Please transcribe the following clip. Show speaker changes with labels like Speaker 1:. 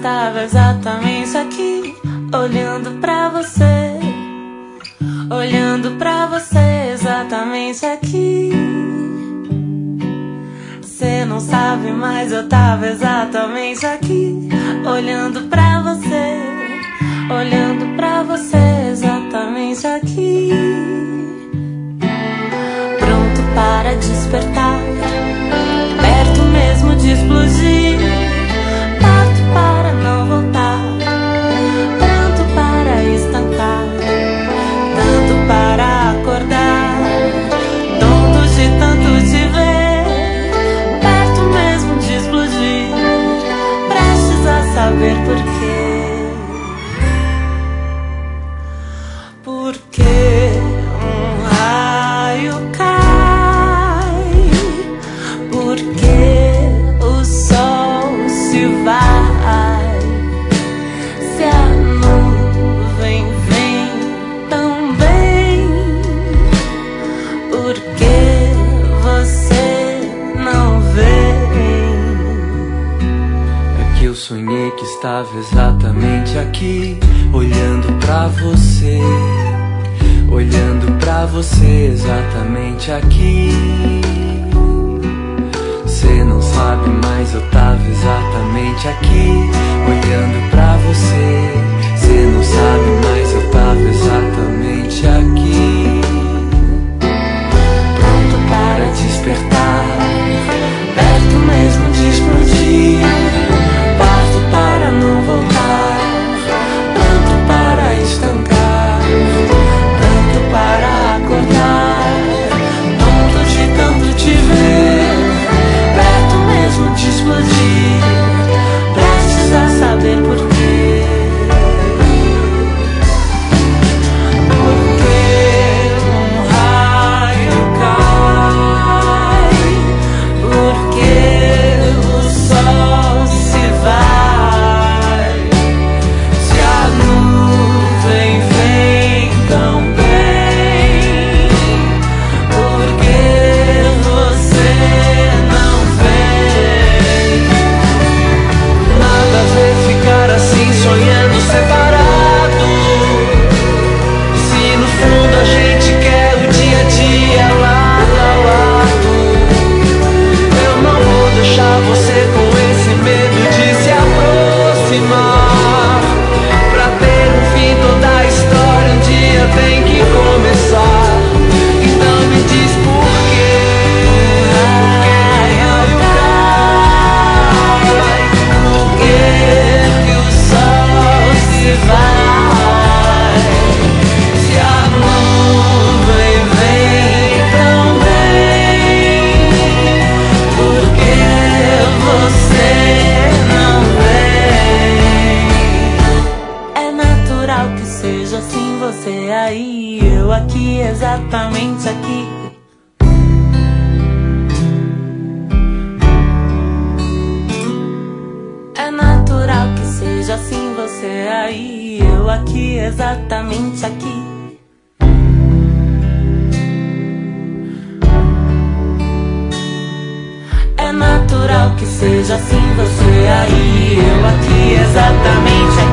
Speaker 1: estava exatamente aqui, olhando pra você, olhando pra você, exatamente aqui. Cê não sabe, mas eu tava exatamente aqui, olhando pra você, olhando pra você, exatamente aqui. Pronto para despertar, perto mesmo de explodir, parto para não voltar, pronto para estancar, tanto para acordar, tonto de tanto te ver, perto mesmo de explodir, prestes a saber por quê. Porque um raio cai, porque o sol se vai, se a nuvem vem também, porque você não vem.
Speaker 2: É que eu sonhei que estava exatamente aqui, olhando pra você, olhando pra você, exatamente aqui. Cê não sabe, mas eu tava exatamente aqui, olhando pra você. Cê não sabe, mas eu tava exatamente aqui, pronto para despertar, perto mesmo de explodir, parto para não voltar, pronto para estancar, tanto para acordar, tonto de tanto te ver, perto mesmo de explodir, prestes a saber por quê. Porque um raio cai, porque o sol se vai, se a nuvem vem também, porque você não vem. Nada a ver ficar assim sonhando separado, se no fundo a gente quer o dia a dia lado a lado. Eu não vou deixar você com esse medo de se aproximar. Pra ter um fim toda a história um dia tem que começar. Então me diz por quê, por que raio cai, por que o sol se vai, se a nuvem vem também, porque você não vem. É natural que seja assim, você aí, eu aqui, exatamente aqui. É natural que seja assim, você aí, eu aqui, exatamente aqui. É natural que seja assim, você aí, eu aqui, exatamente aqui.